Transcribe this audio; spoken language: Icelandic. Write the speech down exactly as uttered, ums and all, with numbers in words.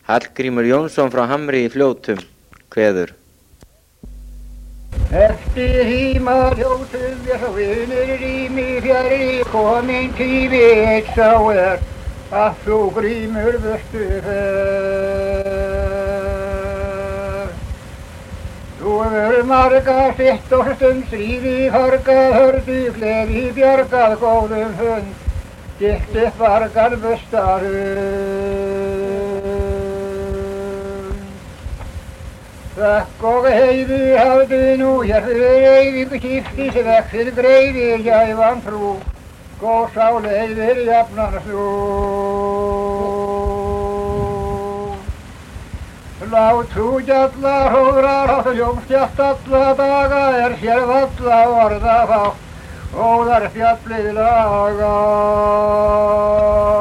Hallgrímur Jónsson frá Hamri í Fljótum kveður. Eftir híma hljótum við svo vinir rými fjari kominn tími eitt sá er að þú Grímur burtu fer. Þú hefur margað sitt og stund stríði fargað hörðu gleði bjargað góðum hund gitt upp vargað bustarum. Þökk og heiði hafðu nú hér fyrir eyðingu skipti sem vexir greiði gæfan trú góð sál heiðir jafnan þú. Lát þú gjalla hróðrar áttu ljómsstjátt alla daga er sér valla orða fátt óðar fjallið laga.